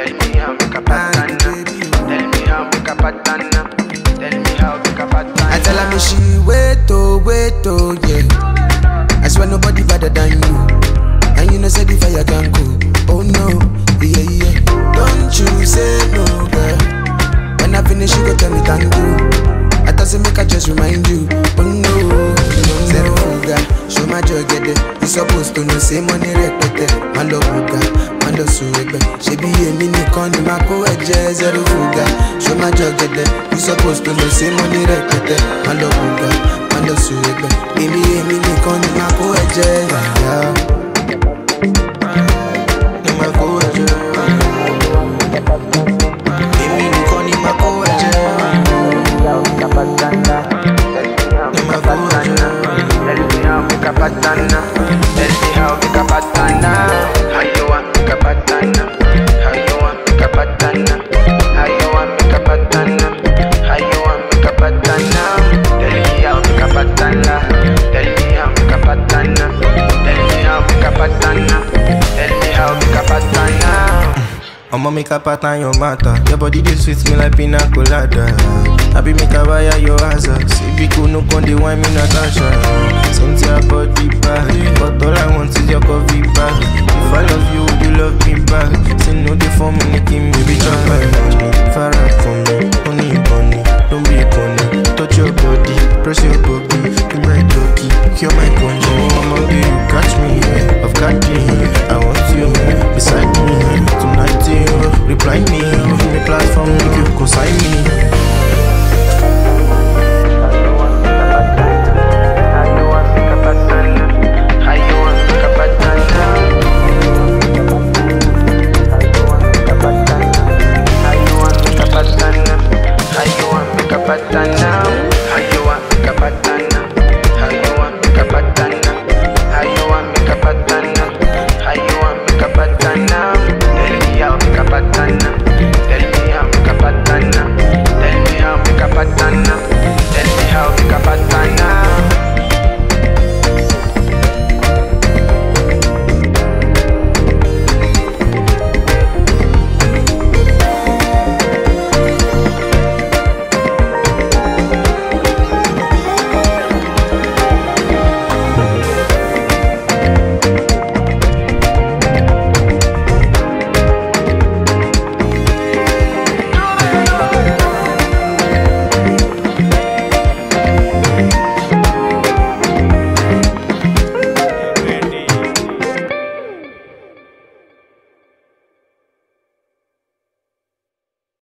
Tell me how make a pattern. Tell me how make a pattern. Tell me how make a pattern. I tell her me she wait oh yeah. I swear nobody better than you. And you know say the fire can cool. Oh no, yeah. Don't you say no, girl. When I finish you go tell me thank you. I thought say make I just remind you. Oh no, zero fuga. Show my joy get it. You supposed to know say money repete. My love fuga, my love suwebe. She be a mini con in my co-edge. Zero fuga. Show my joy get it. You supposed to know say money repete. My love fuga, my love suwebe. Baby a mini con in my co-edge. In my co-edge. A mini con in my co-edge. Tell me how make a pattern. How you want make a pattern? How you want make a pattern? How you want make a pattern? How you want make a pattern? Tell me how make a pattern. Tell me how make a pattern. Tell me how make a pattern. Tell me how make a pattern. I'ma make a pattern your matter. Your body dey sweet me like pina colada. I be make a buy your hazard. See be cool no con dey wine me Natasha. Send your body back, but all I want is your coffee back. If I love you, would you love me back? Say no dey for me, making me be chop my money. Far out from me, honey bunny, don't be a bunny. Touch your body, press your body.